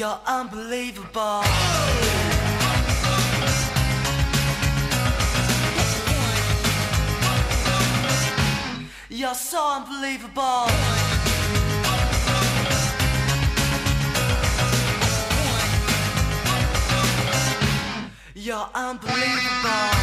You're unbelievable. You're so unbelievable. You're unbelievable.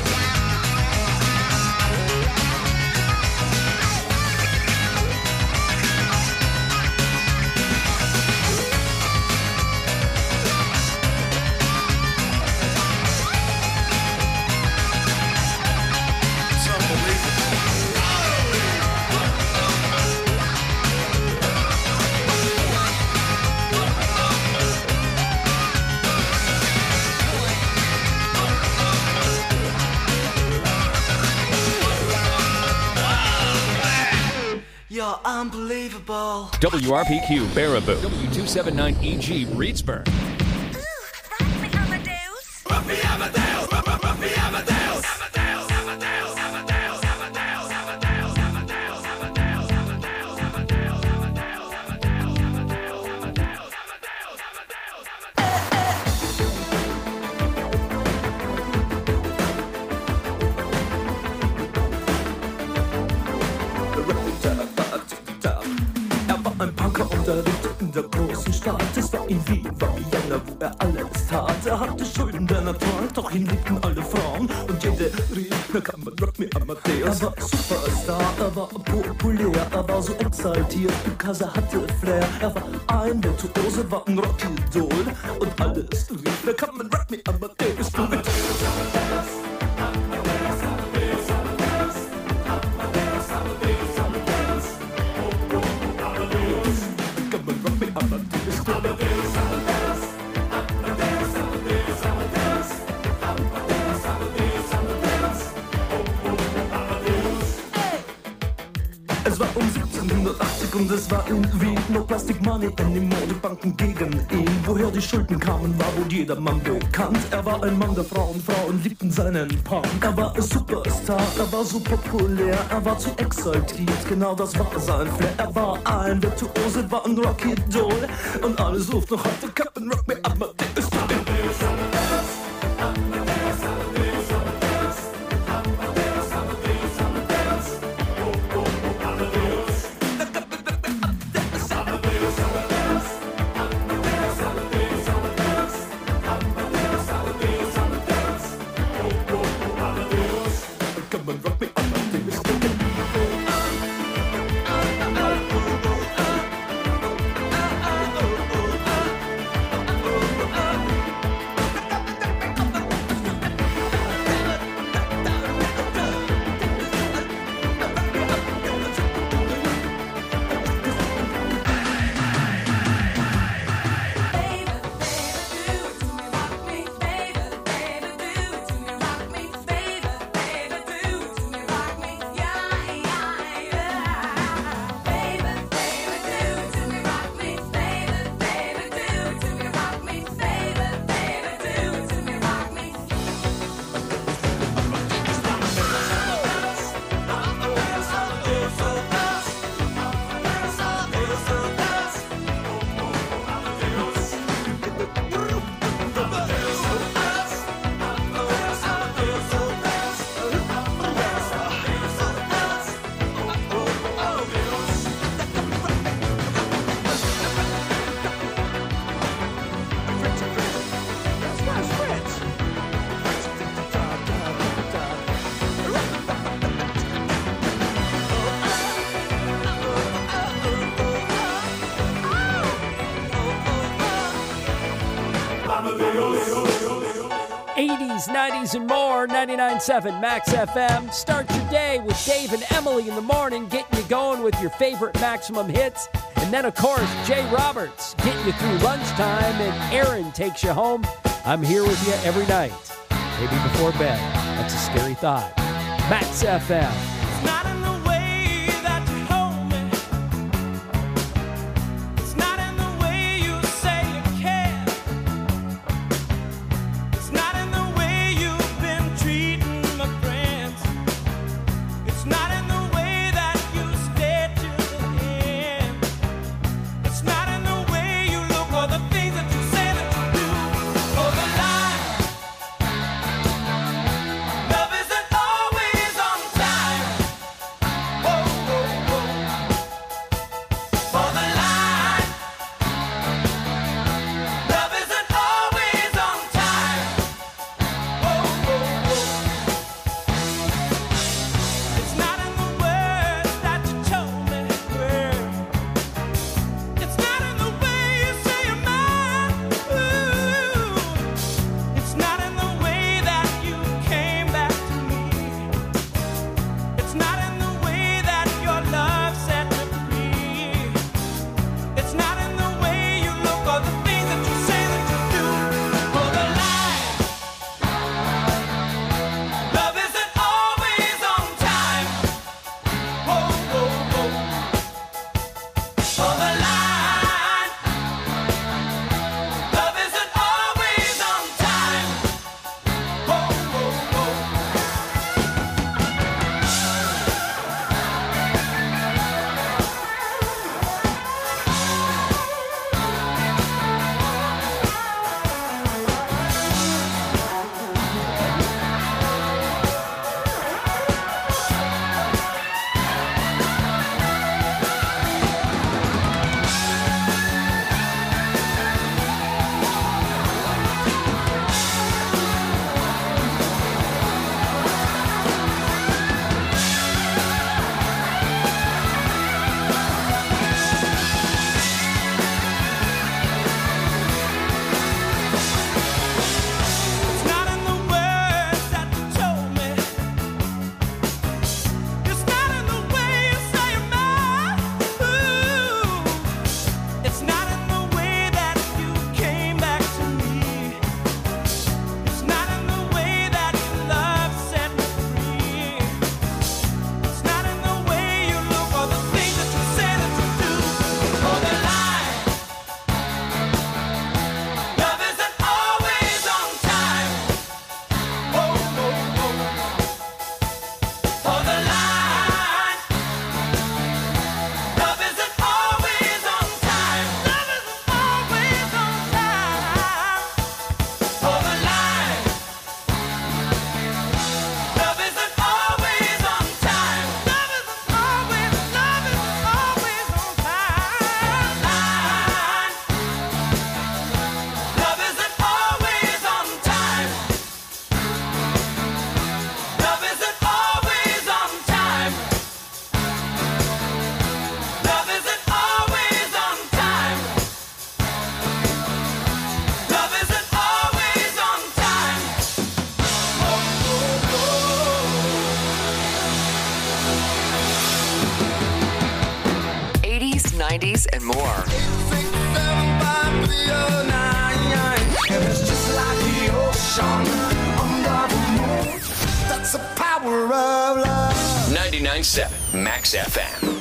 You're unbelievable. WRPQ Baraboo. W279EG Reedsburg. Rock me, Amadeus. Rock me, Amadeus. Rock me, Amadeus. In der großen Stadt, es war in Wien, war Vienna, wo er alles tat. Er hatte Schulden, der Natur, doch ihn liebten alle Frauen. Und jede rief, na kann man Rock me Amadeus. Er war Superstar, er war populär, er war so exaltiert, because er hatte Flair. Er war ein Virtuose, war ein Rockidol. Und alles rief, na kann man Rock me Amadeus. Du mit Es war um 1780 und es war in Wien. No Plastic Money anymore, die Banken gegen ihn. Woher die Schulden kamen, war wohl jedermann bekannt. Er war ein Mann der Frauen, Frauen liebten seinen Punk. Er war ein Superstar, er war so populär, er war zu exaltiert, genau das war sein Flair. Er war ein Virtuose, war ein Rockidol. Und alle suchten noch heute Captain Rock me Amadeus. '80s, '90s, and more. 99.7 Max FM. Start your day with Dave and Emily in the morning, getting you going with your favorite Maximum hits. And then, of course, Jay Roberts getting you through lunchtime, and Aaron takes you home. I'm here with you every night, maybe before bed. That's a scary thought. Max FM. It's not in the way you look or the things that you 90s, and more. And it's just like the ocean under the moon. That's the power of love. 99.7 Max FM.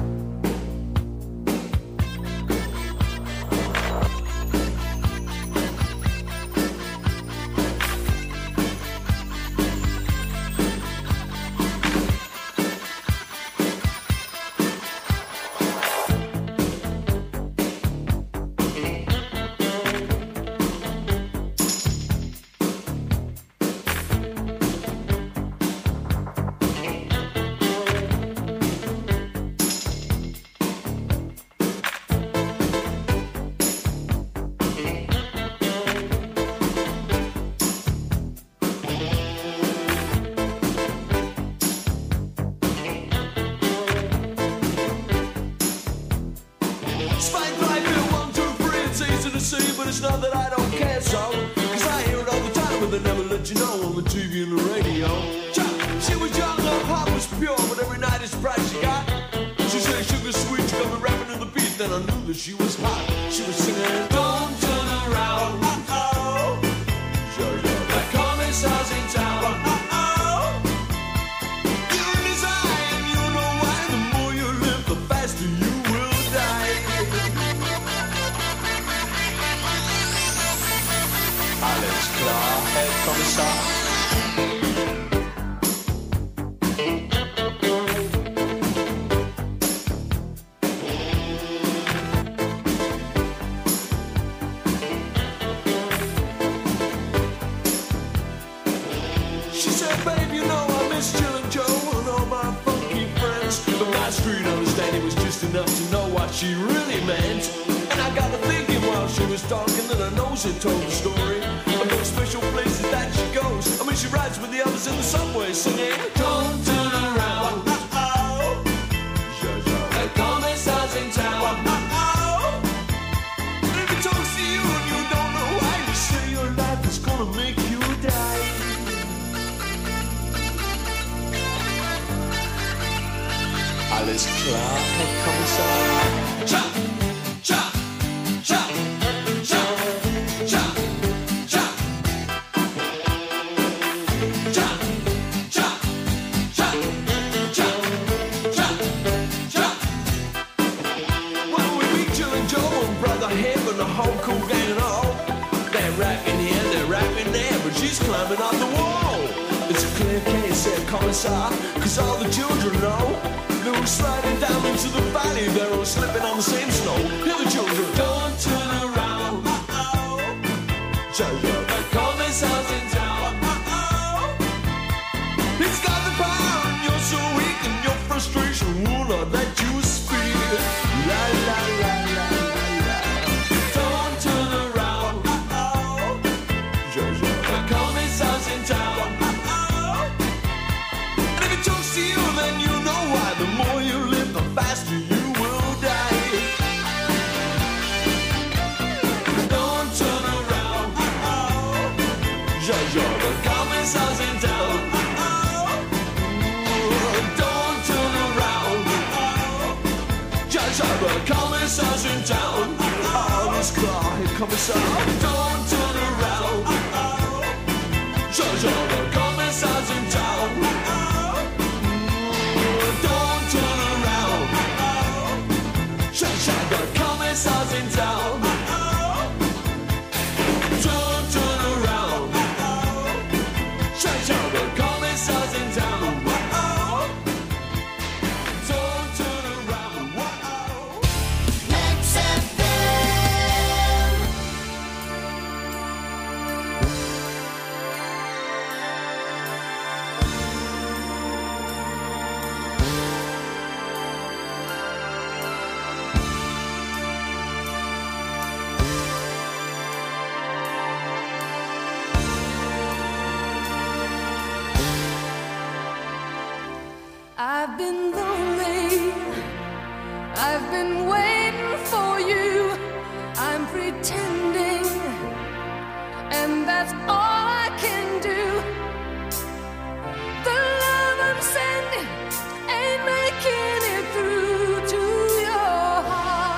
It's not that I don't care so, cause I hear it all the time, but they never let you know on the TV and the radio. She was young, her heart was pure, but every night it's price she got. She said sugar sweet, she got me rapping to the beat, then I knew that she was hot. She was singing, don't turn around, uh-oh. That commissar's in town, uh-oh. You're in his eye, and you know why. The more you live, the faster you will die. Alles klar, Herr Kommissar. She said, babe, you know I miss Jill and Joe and all my funky friends. But my street understanding was just enough to know what she really meant. And I got to thinking while she was talking that her nose had told the story of those special places that she goes. I mean, she rides with the others in the subway singing, don't turn around, uh-oh. The commissar's in town, uh-oh. And if he talks to you and you don't know why, you say your life is gonna make you die. Alles klar, Herr Kommissar. Cha, cha, cha, cha, cha, cha. Cha, cha, cha, cha, cha, cha. Well, we meet Jill and Joe and Brother Hib and the whole cool gang and all. They're rapping here, they're rapping there, but she's climbing up the wall. It's a clear case, said Commissar, cause all the children know. They were sliding down into the valley, they're all slipping on the same snow. Hear the children, don't turn around, uh-oh. The commissar's in town, uh-oh. He's got the power and you're so weak and your frustration will not let you speak. La la la la la la. Don't turn around, uh-oh. The commissar's in town, uh-oh. And if he talks to you, then you know why. The more you live, the faster you will die. Don't turn around, uh-oh. The commissar's in town, uh-oh. Don't turn around, uh-oh. The commissar's in town, uh-oh. Alles klar, Herr Kommissar. Don't turn around, uh-oh. The commissar's in town, uh-oh. Don't turn around, uh-oh. The commissar's in town, uh-oh. Don't turn around, uh-oh. The commissar's in town, uh-oh. Don't turn around, uh-oh. Max FM. I've been lonely, I've been waiting for you, I'm pretending, and that's all I can do. The love I'm sending ain't making it through to your heart.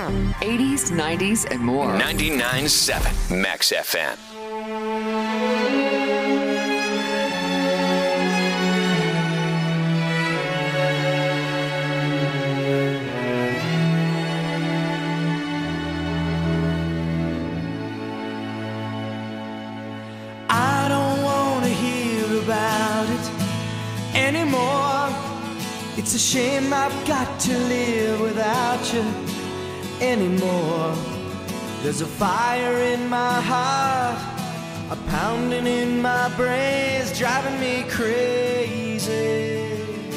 FM, 80s, 90s, and more. 99.7 Max FM. I don't wanna hear about it anymore. It's a shame I've got to live without you anymore. There's a fire in my heart, a pounding in my brains, driving me crazy.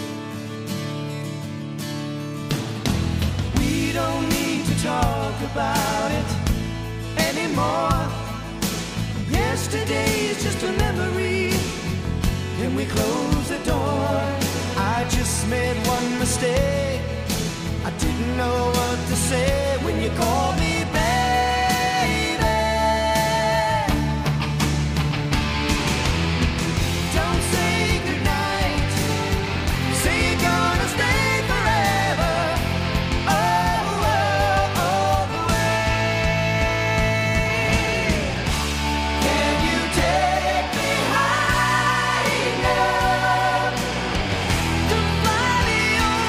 We don't need to talk about it anymore. Yesterday is just a memory. Can we close the door? I just made one mistake. I didn't know what to say when you called me baby. Don't say goodnight. Say you're gonna stay forever. Oh, all the way. Can you take me high enough to fly me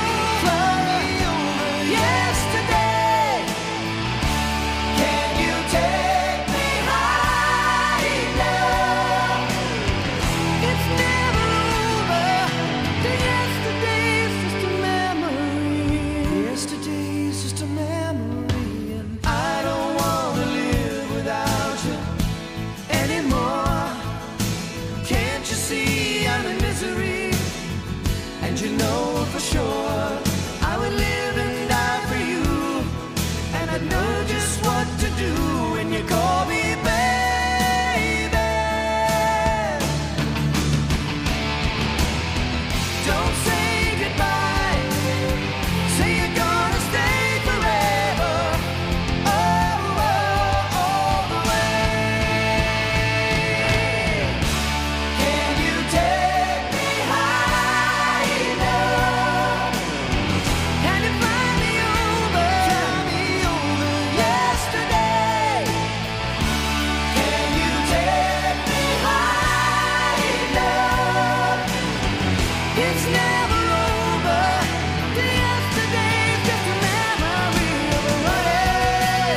over yesterday? Can you take me high enough? It's never over. The yesterday's just a memory. Yesterday's just a memory, and I don't wanna live without you anymore. Can't you see I'm in misery? And you know for sure I would live and die for you. And I'd know just what to do when you call me baby. Don't say goodbye. Say you're gonna stay forever. Oh, all the way. Can you take me high enough? Can you fly me over yesterday? Can you take me high enough? It's never over. The yesterday's just a memory of a running.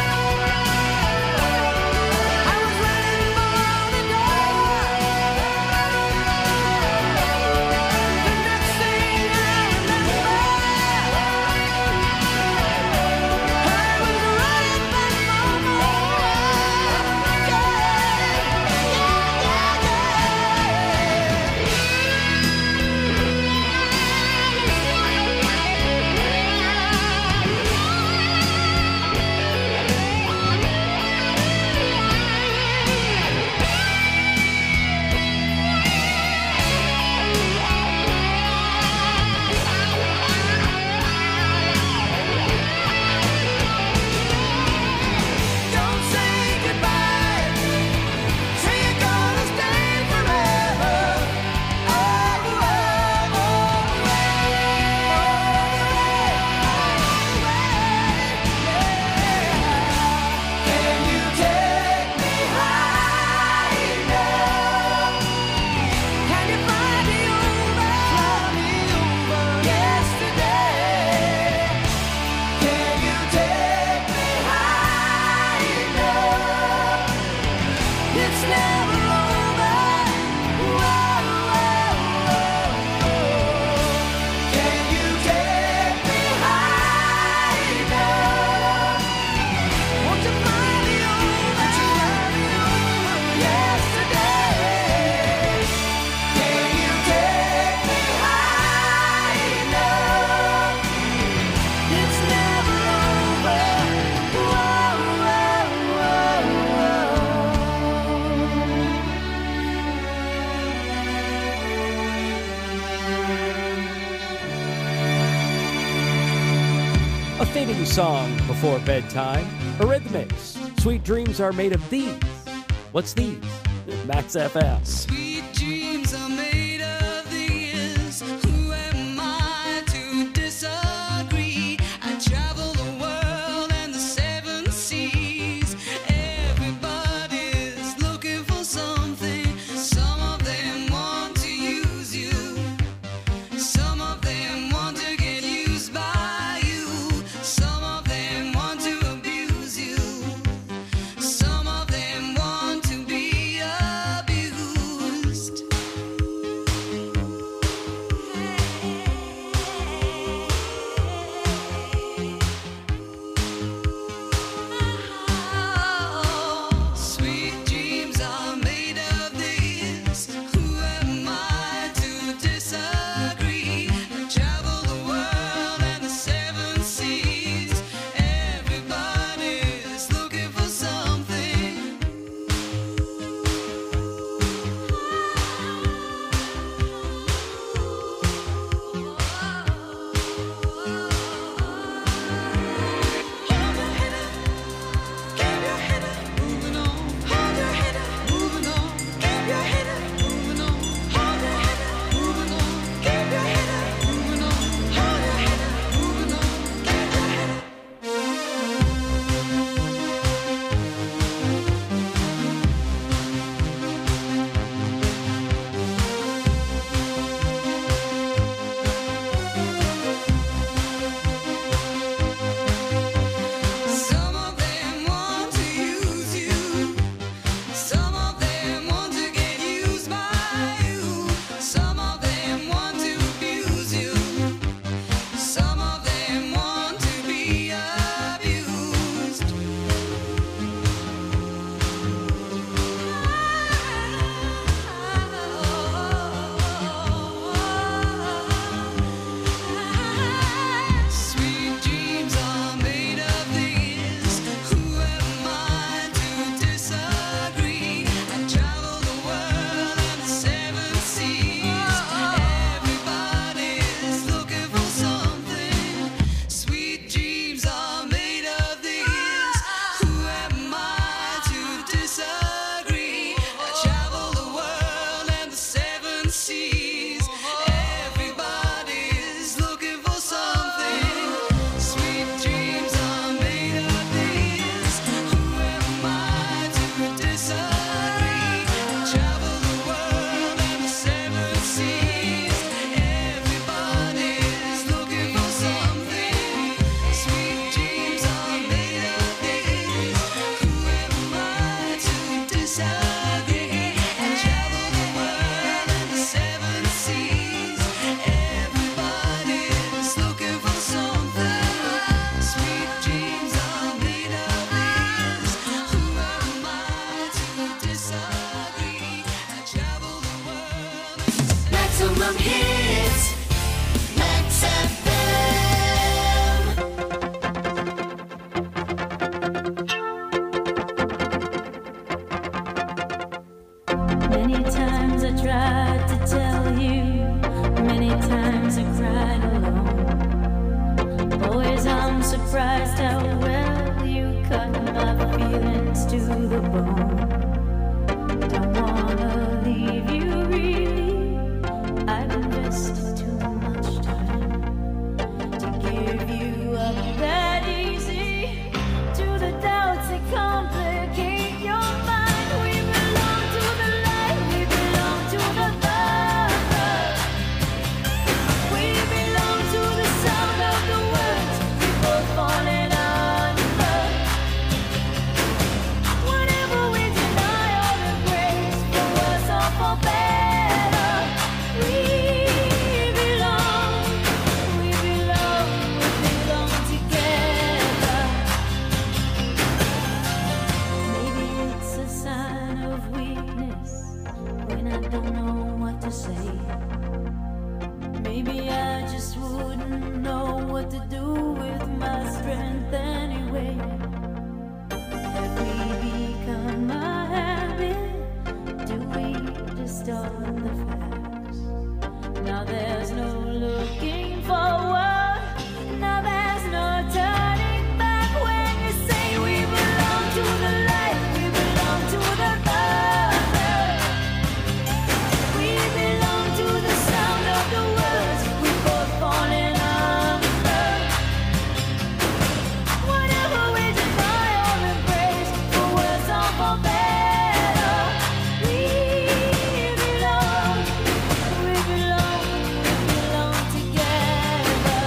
I was running for the door. The next thing I remember, I was running back for more. Don't say goodbye. Say you're gonna stay forever. All the way. Can you take me high enough? Can you fly me over yesterday? Can you take me high enough? It's never over. Can you take me high enough? Won't you fly me over yesterday? Can you take me high enough? It's never over. A fitting song before bedtime. Eurythmics. Sweet dreams are made of these. What's these? Max FM. Sweet dreams are made of these. Who am I to disagree? I travel the world hits, Max FM. Many times I tried to tell you, many times I cried alone. Always I'm surprised how well you cut my feelings to the bone. Don't wanna leave you really, I've invested too much time to give you up that easy to the doubts that complicate your mind. We belong to the light, we belong to the love. We belong to the sound of the words we both falling under. Whatever we deny or embrace, for worse or for better, we belong together. Maybe it's a sign of weakness when I don't know what to say. Maybe I just wouldn't know what to do with my strength anyway. Have we become a habit? Do we distort the facts? Now there's no looking forward. Now there's no turning back when you say we belong to the light, we belong to the love. We belong to the sound of the words we both falling under. Whatever we deny or embrace, for worse or for better, we belong together.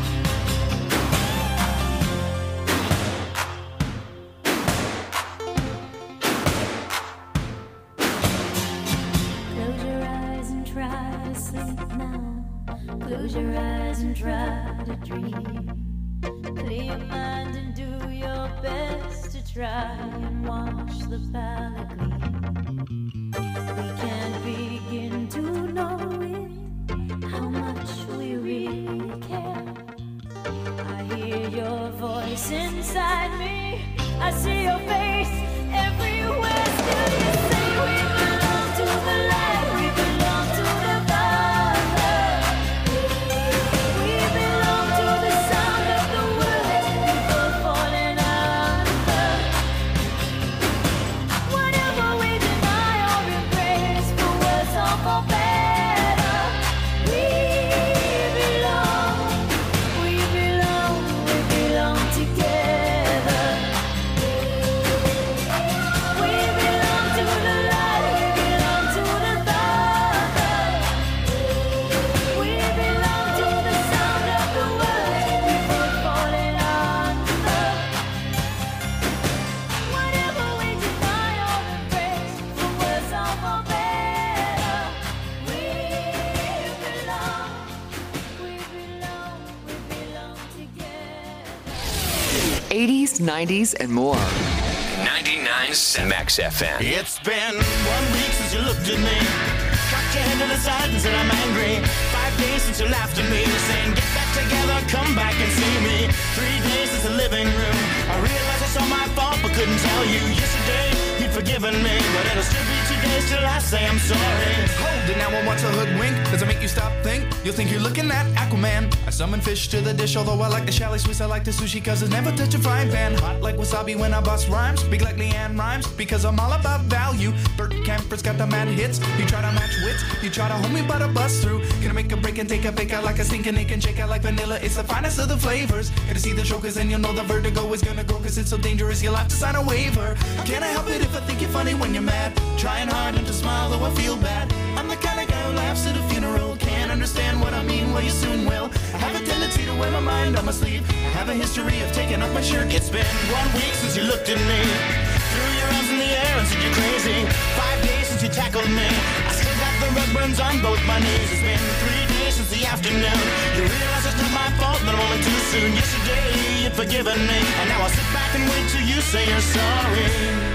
Close your eyes and try to sleep now. Close your eyes and try to dream. Clear your mind and do your best to try and wash the palate clean. We can't begin to know it, how much we really care. I hear your voice inside me, I see your face everywhere. Still you say we belong to the light, we belong to the love. We belong to the sound of the words we both falling under. Whatever we deny or embrace, for worse or for better, we belong together. We belong to the light, we belong to the love. We belong to the sound of the words we both falling under. Whatever we deny or embrace, for worse or for better, we belong together. 80s, 90s, and more. 99.7 Max FM. It's been 1 week since you looked at me, cocked your head to the side and said I'm angry. 5 days since you laughed at me, saying get back together, come back and see me. 3 days since the living room, I realized it's all my fault but couldn't tell you. Yesterday you'd forgiven me, but it'll still be 2 days till I say I'm sorry. Hold it now, I want to hoodwink. Does it make you stop, think? You'll think you're looking at Aquaman. I summon fish to the dish, although I like the chalet Swiss, I like the sushi, cause it's never touch a frying pan. Hot like wasabi when I bust rhymes, big like Leanne rhymes, because I'm all about value. Bert Camper's got the mad hits, you try to match wits, you try to hold me but I bust through. Gonna make a break and take a fake out like a stinking ache and shake out like vanilla, it's the finest of the flavors. Gonna see the show cause then you'll know the vertigo is gonna go, cause it's so dangerous you'll have to sign a waiver. Can't I help it if I think you're funny when you're mad? Trying hard not to smile though I feel bad. I'm the kind of guy who laughs at a funeral. Can't understand what I mean, well you soon will. I have a tendency to wear my mind on my sleeve. I have a history of taking off my shirt. It's been 1 week since you looked at me, threw your arms in the air and said you're crazy. 5 days since you tackled me, I still got the rug burns on both my knees. It's been 3 days since the afternoon, you realize it's not my fault, but I'm only too soon. Yesterday you'd forgiven me, and now I'll sit back and wait till you say you're sorry.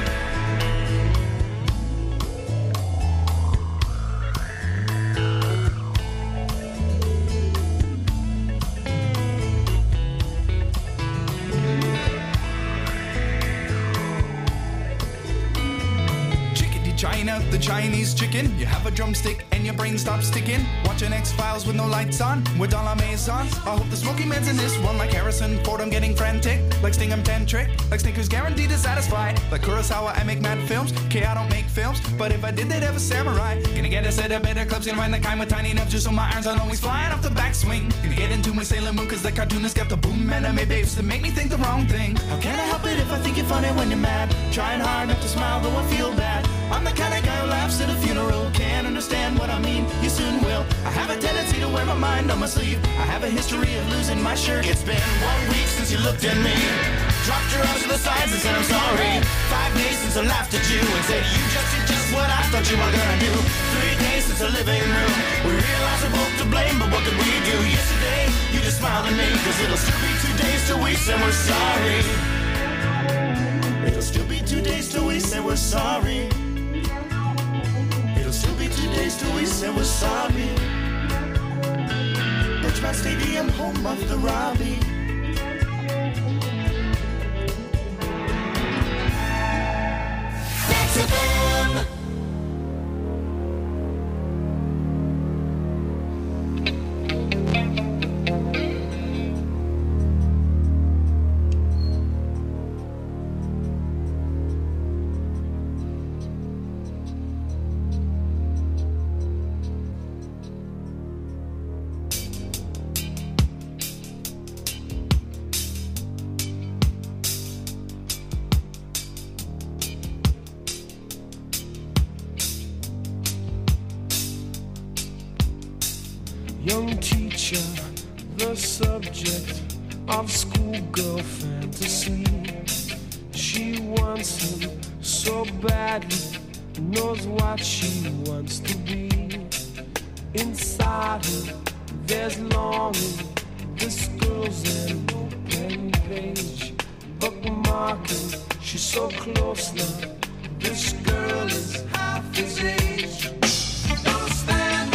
cooking out the Chinese chicken. You have a drumstick and your brain stops sticking. Watching X-Files with no lights on, with all our maze on. I hope the smoky man's in this one like Harrison Ford. I'm getting frantic, like Sting I'm 10 trick, like Snickers guaranteed to satisfy. Like Kurosawa, I make mad films. Okay, I don't make films, but if I did, they'd have a samurai. Gonna get a set of better clubs, gonna find the kind with tiny nubs just so my irons aren't always flying off the backswing. Gonna get into my Sailor Moon cause the cartoonist got the boom anime babes that make me think the wrong thing. How can I help it if I think you're funny when you're mad? Trying hard not to smile though I feel bad. I'm the kind of guy who laughs at a funeral. Can't understand what I mean, you soon will. I have a tendency to wear my mind on my sleeve. I have a history of losing my shirt. It's been 1 week since you looked at me, dropped your arms to the sides and said I'm sorry. 5 days since I laughed at you and said you just did just what I thought you were gonna do. 3 days since the living room, we realized we're both to blame, but what could we do? Yesterday, you just smiled at me, cause it'll still be 2 days till we say we're sorry. It'll still be 2 days till we say we're sorry. It'll still be 2 days till we say we're sorry. Bridgemont Stadium, home of the Robbie. Max FM. Young teacher, the subject of schoolgirl fantasy. She wants him so badly, knows what she wants to be. Inside her, there's longing. This girl's an open page, bookmarking. She's so close now. This girl is half his age. Don't stand.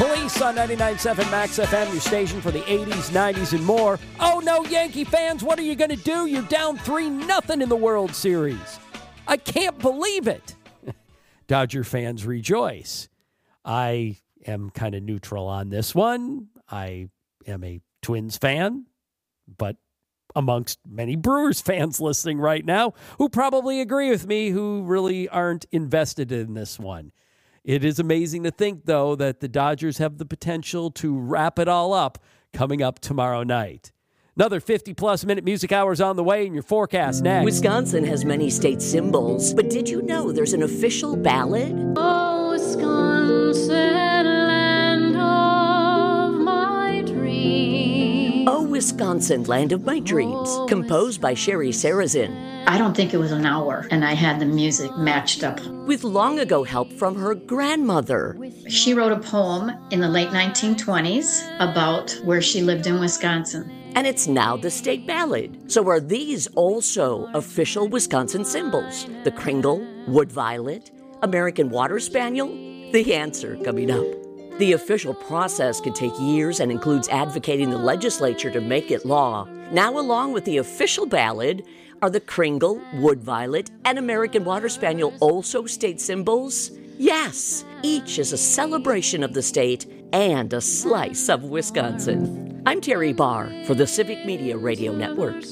Police on 99.7 Max FM, your station for the 80s, 90s, and more. Oh no, Yankee fans, what are you going to do? You're down 3-0 in the World Series. I can't believe it. Dodger fans rejoice. I am kind of neutral on this one. I am a Twins fan, but amongst many Brewers fans listening right now who probably agree with me, who really aren't invested in this one. It is amazing to think, though, that the Dodgers have the potential to wrap it all up coming up tomorrow night. Another 50-plus minute music hours on the way in your forecast next. Wisconsin has many state symbols, but did you know there's an official ballad? Oh, Wisconsin, land of my dreams. Oh, Wisconsin, land of my dreams, composed by Sherry Sarazin. I don't think it was an hour, and I had the music matched up. With long ago help from her grandmother. She wrote a poem in the late 1920s about where she lived in Wisconsin. And it's now the state ballad. So are these also official Wisconsin symbols? The Kringle, Wood Violet, American Water Spaniel? The answer coming up. The official process can take years and includes advocating the legislature to make it law. Now, along with the official ballad, are the Kringle, Wood Violet, and American Water Spaniel also state symbols? Yes, each is a celebration of the state and a slice of Wisconsin. I'm Terry Barr for the Civic Media Radio Network.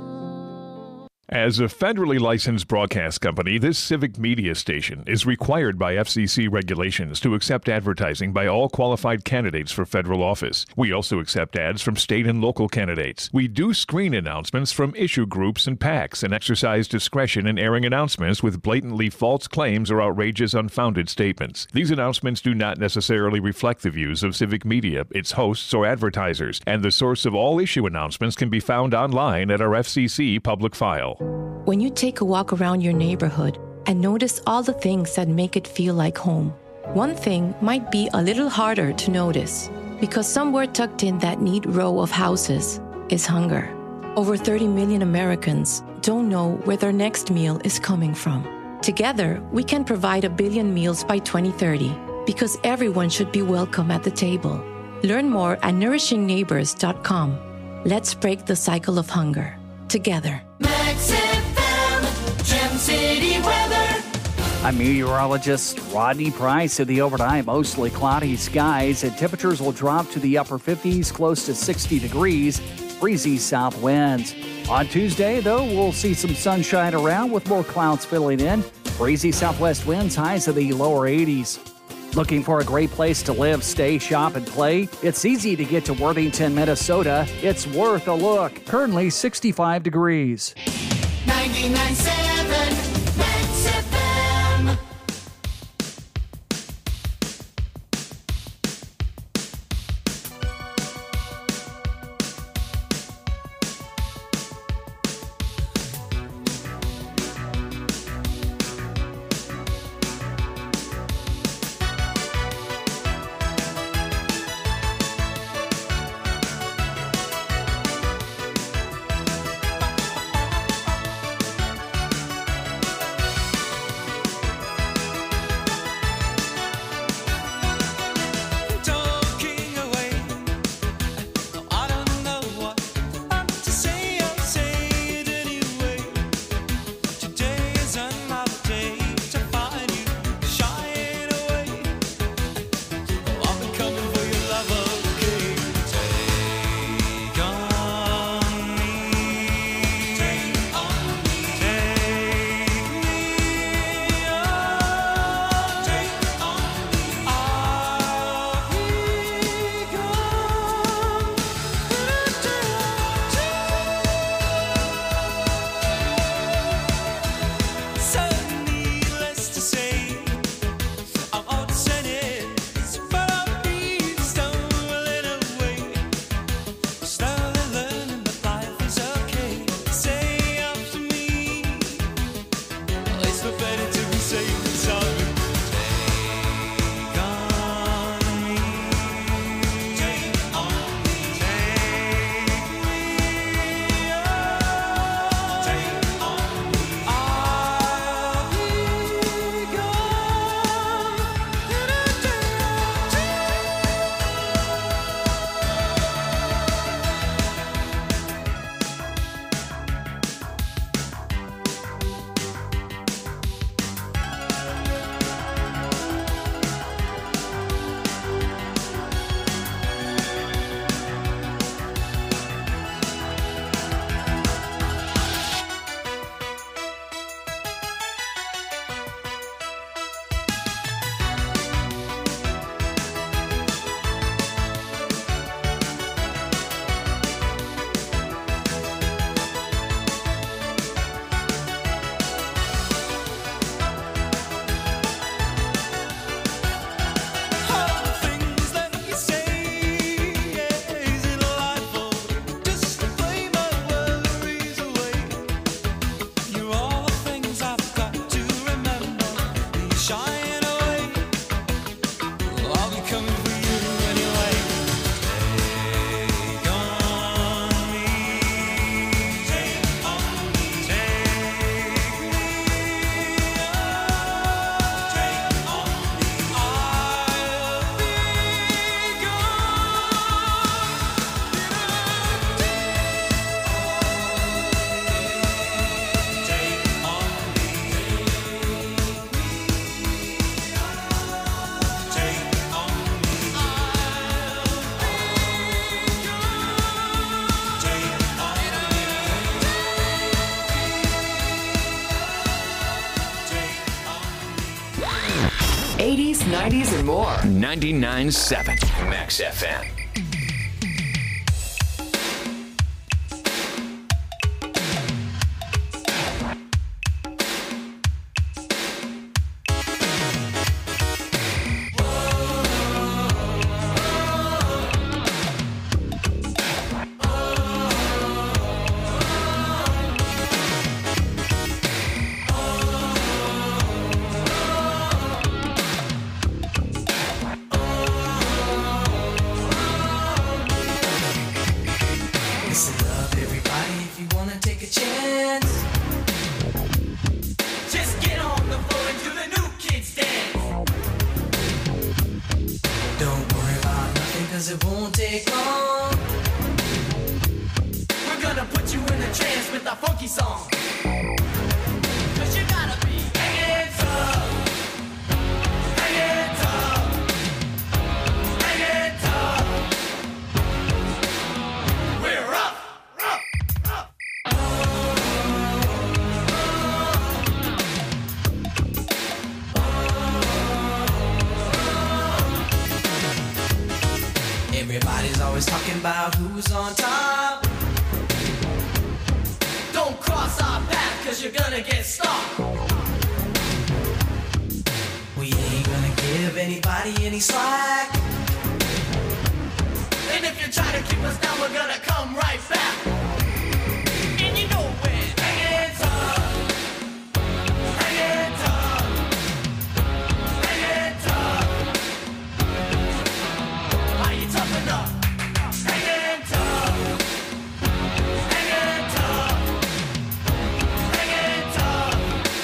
As a federally licensed broadcast company, this Civic Media station is required by FCC regulations to accept advertising by all qualified candidates for federal office. We also accept ads from state and local candidates. We do screen announcements from issue groups and PACs and exercise discretion in airing announcements with blatantly false claims or outrageous, unfounded statements. These announcements do not necessarily reflect the views of Civic Media, its hosts, or advertisers, and the source of all issue announcements can be found online at our FCC public file. When you take a walk around your neighborhood and notice all the things that make it feel like home, one thing might be a little harder to notice because somewhere tucked in that neat row of houses is hunger. Over 30 million Americans don't know where their next meal is coming from. Together, we can provide 1 billion meals by 2030 because everyone should be welcome at the table. Learn more at nourishingneighbors.com. Let's break the cycle of hunger together. Max FM, Gem City weather. I'm meteorologist Rodney Price. At the overnight, mostly cloudy skies and temperatures will drop to the upper 50s, close to 60 degrees, breezy south winds. On Tuesday, though, we'll see some sunshine around with more clouds filling in. Breezy southwest winds, highs of the lower 80s. Looking for a great place to live, stay, shop, and play? It's easy to get to Worthington, Minnesota. It's worth a look. Currently 65 degrees. 99.7 Max FM. 90s and more. 99.7 Max FM. Listen up, everybody, if you wanna take a chance. Just get on the floor and do the new kids dance. Don't worry about nothing, cause it won't take long. We're gonna put you in a trance with a funky song. Cause you gotta be hanging tough. Hanging tough. Hanging tough. We're up. Everybody's always talking about who's on top. Don't cross our path, cause you're gonna get stopped. We ain't gonna give anybody any slack. And if you try to keep us down, we're gonna come right back. And you know we're hanging tough. Hanging tough. Hanging tough. Are you tough enough? Hanging tough. Hanging tough. Hanging tough.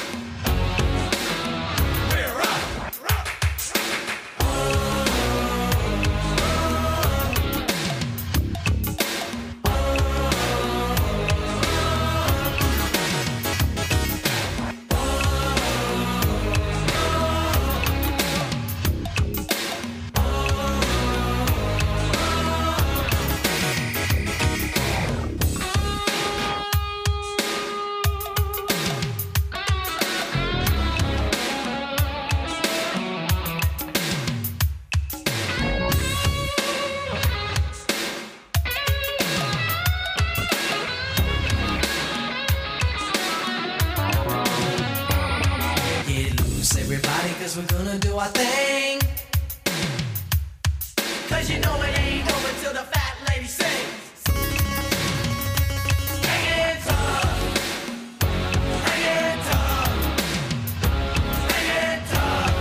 We're up. Get loose, everybody, cause we're gonna do our thing. Cause you know it ain't over till the fat lady sings. Hanging tough. Hanging tough. Hanging tough.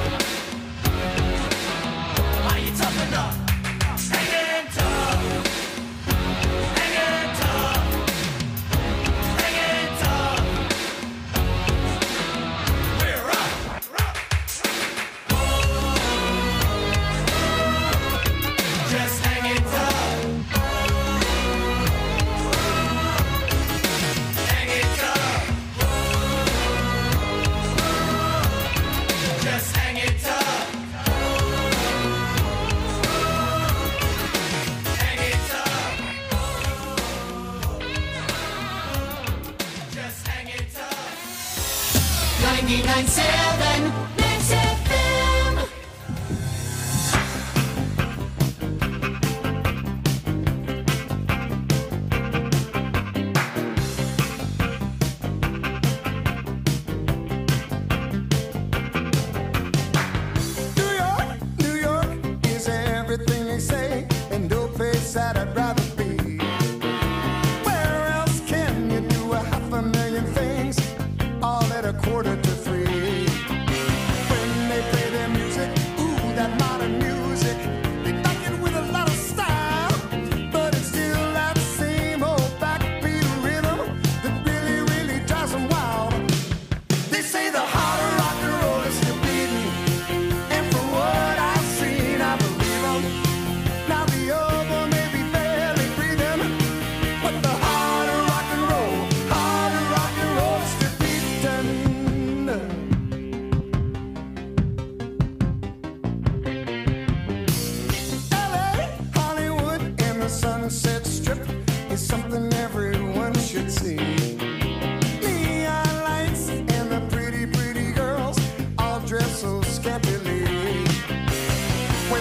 Are you tough enough? Hanging tough. Hanging tough. Hanging tough. We're up. Just hanging tough. Hanging tough. Just hanging tough. Hanging tough. Just hanging tough. 99.7 Max FM. New York is everything they say, and no place that I'd rather be. Where else can you do 500,000 things, all at 2:45? When they play their music, ooh, that modern music, they back it with a lot of style, but it's still that same old backbeat rhythm that really, really drives them wild. They say the harder rock and roll is still beating, and from what I've seen, I believe them. Now the other may be barely breathing, but the harder rock and roll is still beating.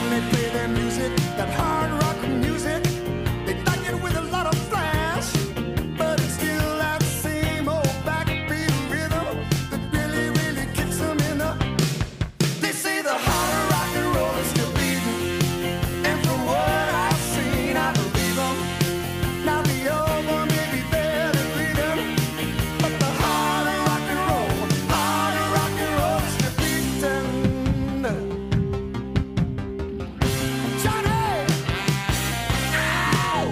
when they play their music, that hard rock music, they like it with a lot of flash, but it's still that same old backbeat rhythm that really, really kicks them in the. They say the hard rock and roll is still beating, and from what I've seen, I believe them. Now the old one may be barely breathing, but the hard rock and roll is still beating. Johnny! Ow!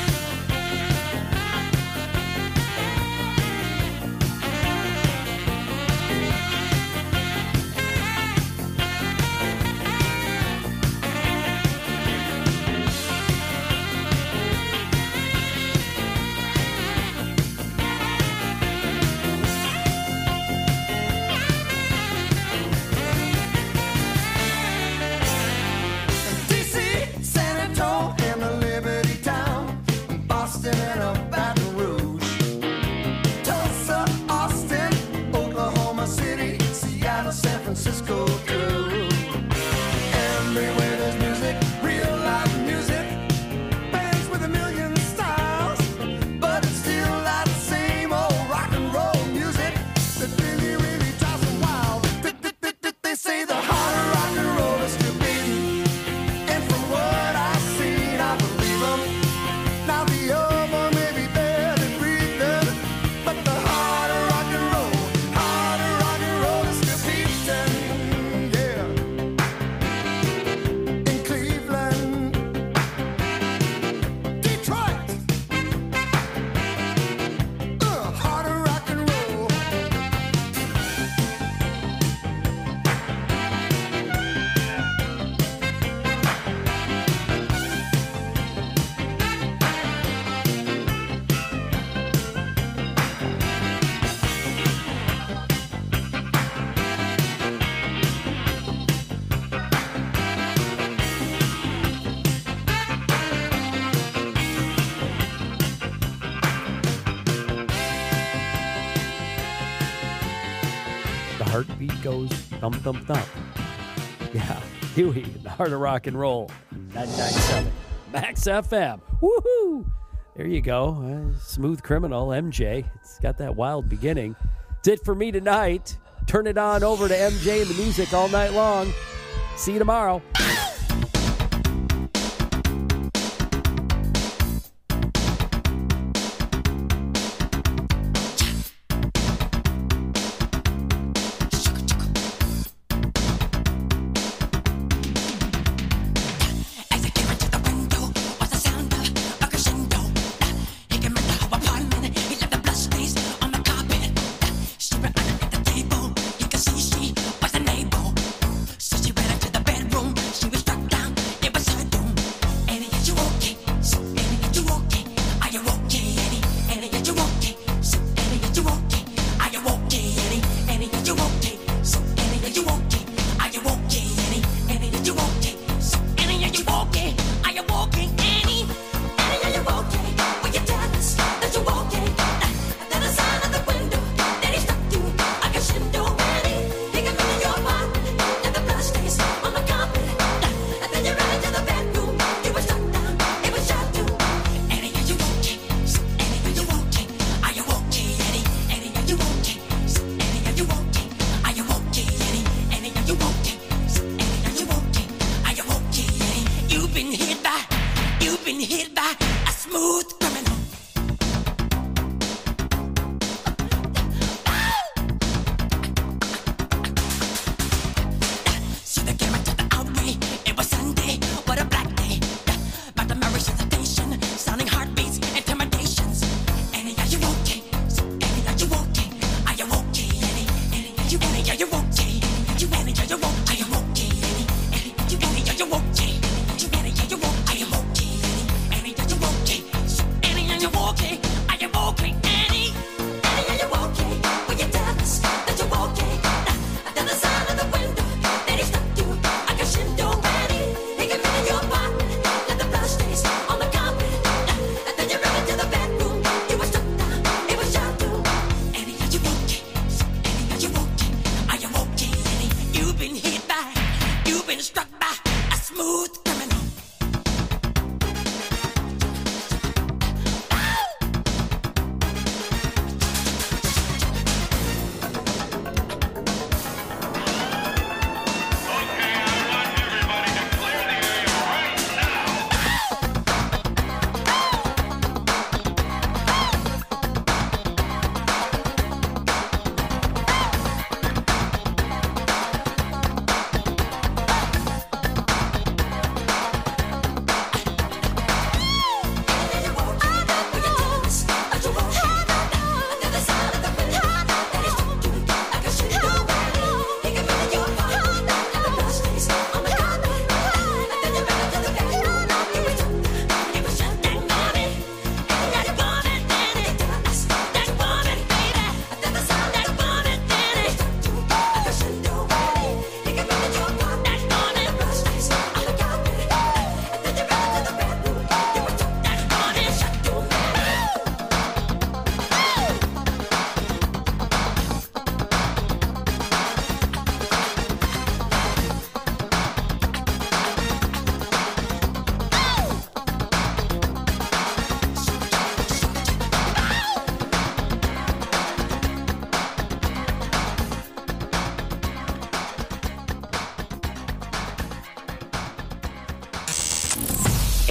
DC, San Antonio, and the Liberty Town, Boston and a Baton Rouge, Tulsa, Austin, Oklahoma City, Seattle, San Francisco too. Everywhere there's music, real live music, bands with a million styles, but it's still that same old rock and roll music that really, really drives them wild. They say the hard rock and roll is still beating, and from what I've seen, I believe them. Now the old one may be barely breathing, but the hard rock and roll is still beating, yeah. In Cleveland, Detroit, hard rock and roll. The heartbeat goes thump, thump, thump. Yeah, Huey, the heart of rock and roll. 99.7 Max FM. Woohoo! There you go. Smooth Criminal, MJ. It's got that wild beginning. It's it for me tonight. Turn it on over to MJ and the music all night long. See you tomorrow. You've been struck by a smooth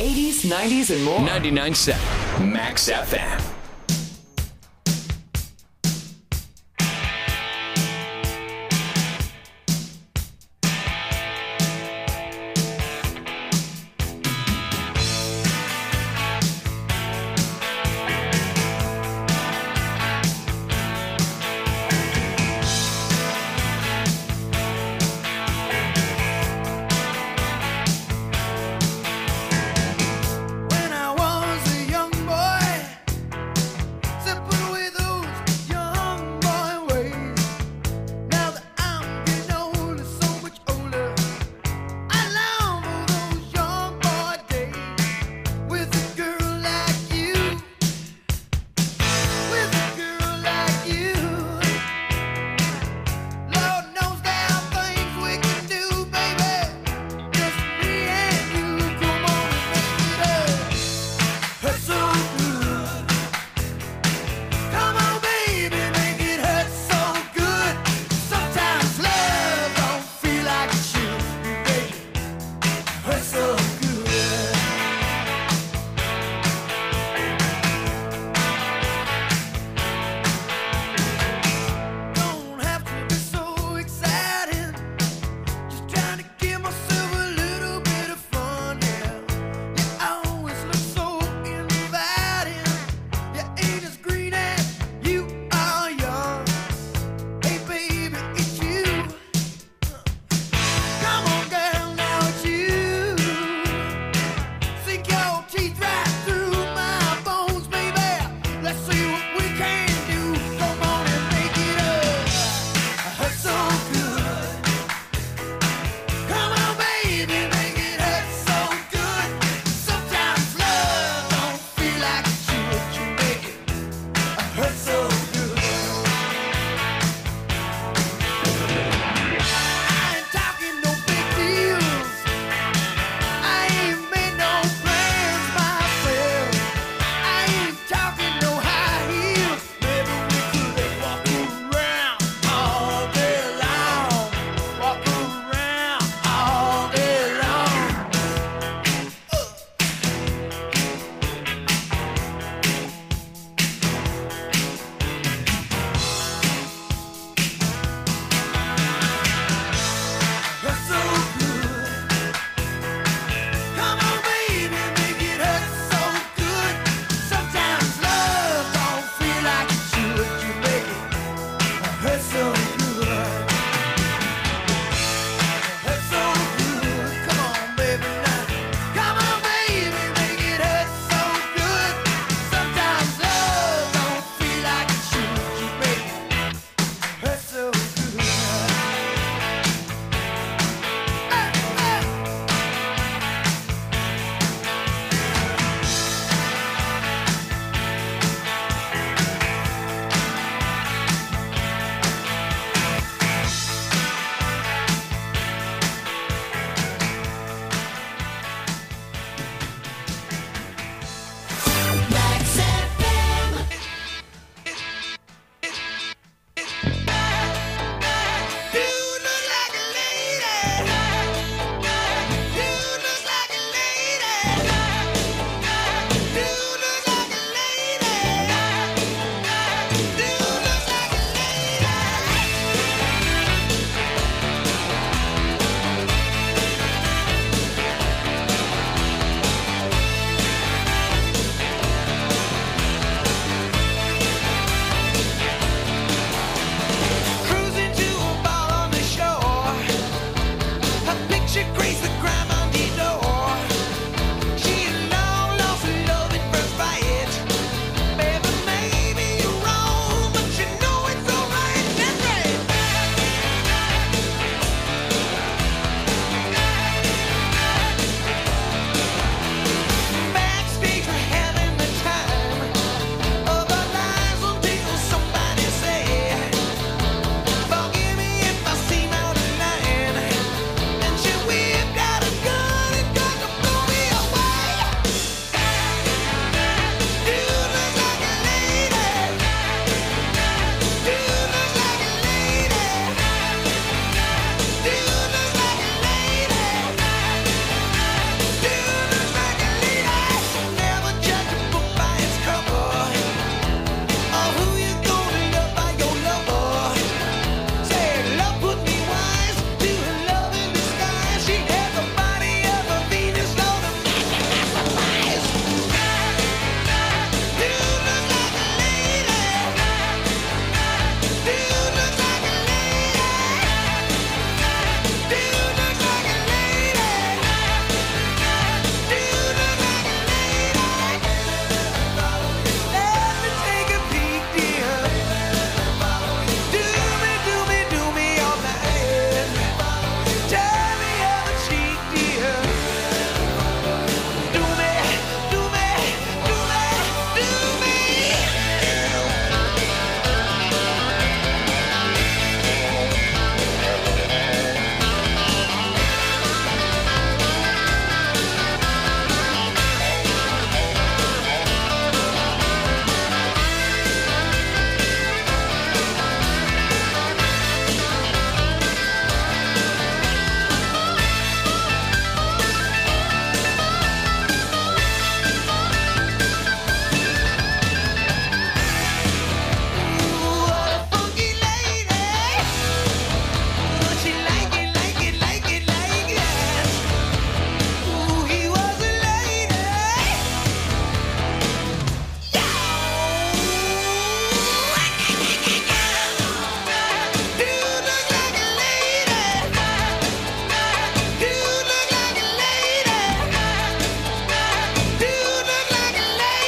80s, 90s, and more. 99.7 Max FM.